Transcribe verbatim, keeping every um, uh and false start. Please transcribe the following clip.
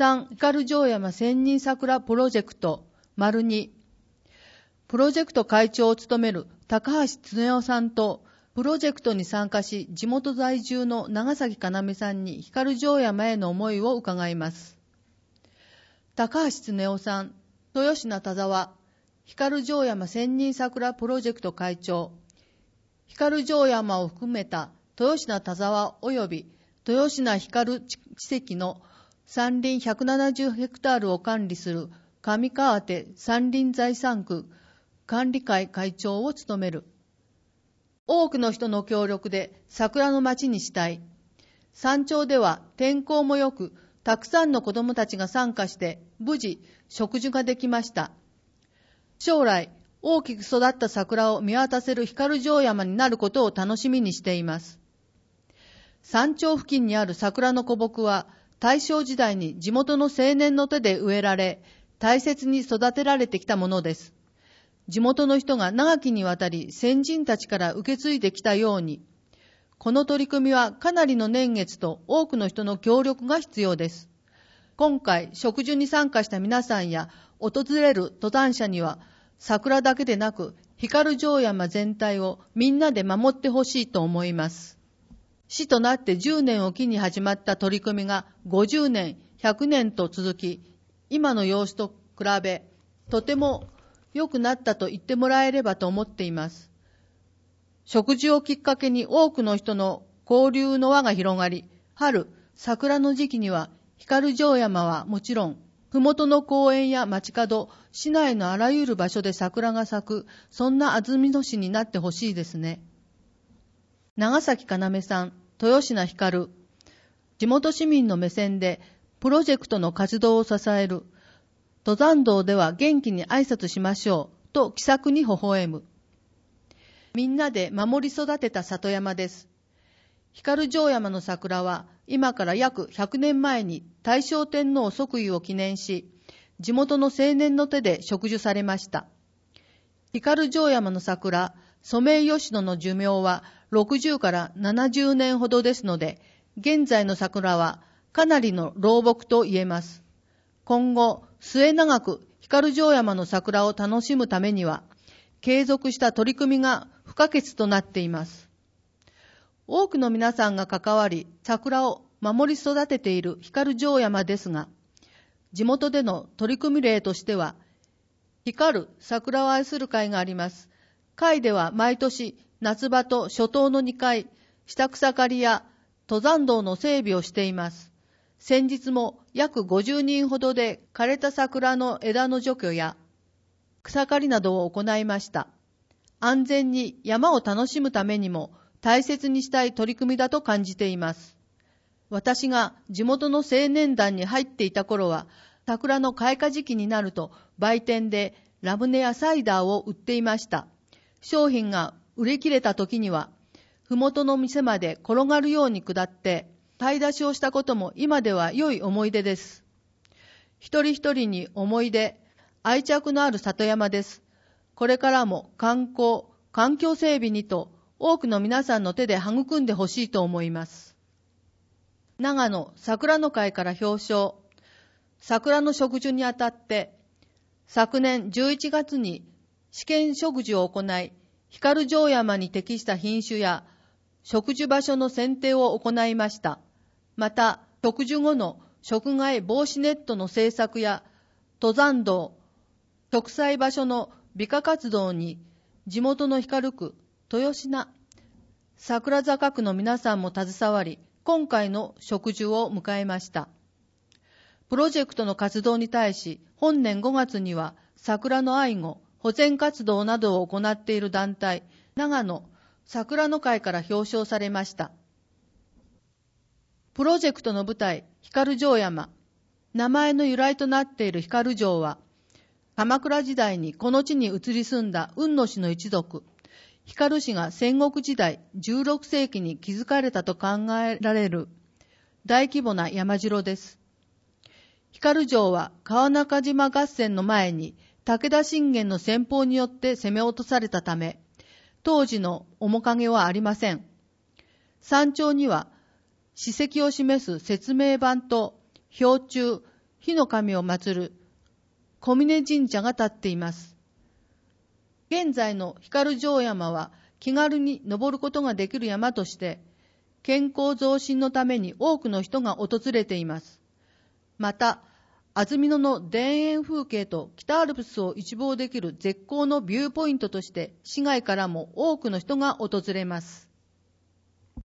さん光城山千人桜プロジェクト丸に、プロジェクト会長を務める高橋恒夫さんと、プロジェクトに参加し地元在住の長崎かなめさんに光城山への思いを伺います。高橋恒夫さん、豊科田沢、光城山千人桜プロジェクト会長、光城山を含めた豊科田沢及び豊科光地跡の山林ひゃくななじゅうヘクタールを管理する上川手山林財産区管理会会長を務める。多くの人の協力で桜の町にしたい。山頂では天候も良く、たくさんの子どもたちが参加して無事植樹ができました。将来大きく育った桜を見渡せる光城山になることを楽しみにしています。山頂付近にある桜の古木は大正時代に地元の青年の手で植えられ、大切に育てられてきたものです。地元の人が長きにわたり先人たちから受け継いできたように、この取り組みはかなりの年月と多くの人の協力が必要です。今回植樹に参加した皆さんや訪れる登山者には、桜だけでなく光城山全体をみんなで守ってほしいと思います。市となってじゅうねんを機に始まった取り組みがごじゅうねん、ひゃくねんと続き、今の様子と比べとても良くなったと言ってもらえればと思っています。植樹をきっかけに多くの人の交流の輪が広がり、春、桜の時期には光城山はもちろん、ふもとの公園や街角、市内のあらゆる場所で桜が咲く、そんな安曇野市になってほしいですね。長崎かなめさん、豊科光、地元市民の目線でプロジェクトの活動を支える。登山道では元気に挨拶しましょうと気さくに微笑む。みんなで守り育てた里山です。光城山の桜は今から約ひゃくねんまえに大正天皇即位を記念し、地元の青年の手で植樹されました。光城山の桜、ソメイヨシノの寿命はろくじゅうからななじゅうねんほどですので、現在の桜はかなりの老木と言えます。今後、末永く光城山の桜を楽しむためには、継続した取り組みが不可欠となっています。多くの皆さんが関わり、桜を守り育てている光城山ですが、地元での取り組み例としては、光る桜を愛する会があります。会では毎年夏場と初冬のにかい、下草刈りや登山道の整備をしています。先日も約ごじゅうにんほどで枯れた桜の枝の除去や草刈りなどを行いました。安全に山を楽しむためにも大切にしたい取り組みだと感じています。私が地元の青年団に入っていた頃は、桜の開花時期になると売店でラムネやサイダーを売っていました。商品が売り切れた時には、ふもとの店まで転がるように下って買い出しをしたことも今では良い思い出です。一人一人に思い出、愛着のある里山です。これからも観光、環境整備にと多くの皆さんの手で育んでほしいと思います。長野桜の会から表彰。桜の植樹にあたって、昨年じゅういちがつに試験植樹を行い、光城山に適した品種や植樹場所の選定を行いました。また、植樹後の食害防止ネットの製作や登山道、植栽場所の美化活動に地元の光区、豊科、桜坂区の皆さんも携わり、今回の植樹を迎えました。プロジェクトの活動に対し、本年ごがつには桜の愛護、保全活動などを行っている団体、長野桜の会から表彰されました。プロジェクトの舞台、光城山。名前の由来となっている光城は、鎌倉時代にこの地に移り住んだ雲野氏の一族、光氏が戦国時代じゅうろくせいきに築かれたと考えられる大規模な山城です。光城は川中島合戦の前に武田信玄の先鋒によって攻め落とされたため、当時の面影はありません。山頂には史跡を示す説明板と標柱、 火の神を祀る小峰神社が建っています。現在の光城山は気軽に登ることができる山として、健康増進のために多くの人が訪れています。また、安曇野の田園風景と北アルプスを一望できる絶好のビューポイントとして、市外からも多くの人が訪れます。